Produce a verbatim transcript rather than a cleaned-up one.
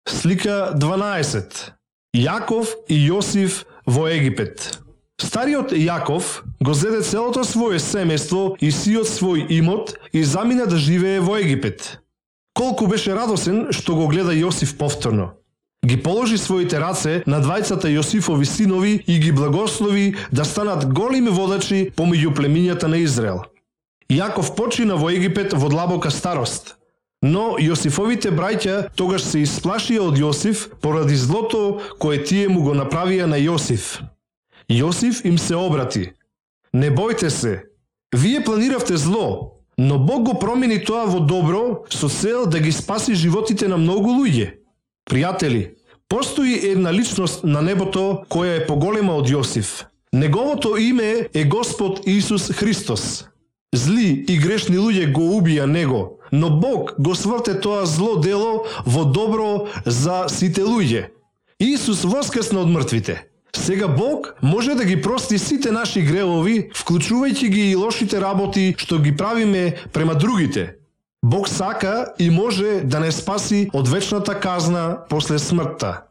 Слика дванаесет. Јаков и Јосиф во Египет. Стариот Јаков го зеде целото свое семејство и сиот свој имот и замина да живее во Египет. Колку беше радосен што го гледа Јосиф повторно. Ги положи своите раце на двајцата Јосифови синови и ги благослови да станат големи водачи помеѓу племињата на Израел. Јаков почина во Египет во длабока старост. Но Јосифовите браќа тогаш се исплашија од Јосиф поради злото кое тие му го направија на Јосиф. Јосиф им се обрати. Не бојте се, вие планиравте зло, но Бог го промени тоа во добро со цел да ги спаси животите на многу луѓе. Пријатели, постои една личност на небото која е поголема од Јосиф. Неговото име е Господ Исус Христос. Зли и грешни луѓе го убија него, но Бог го сврте тоа зло дело во добро за сите луѓе. Исус воскресна од мртвите. Сега Бог може да ги прости сите наши гревови, вклучувајќи ги и лошите работи што ги правиме према другите. Бог сака и може да не спаси од вечната казна после смртта.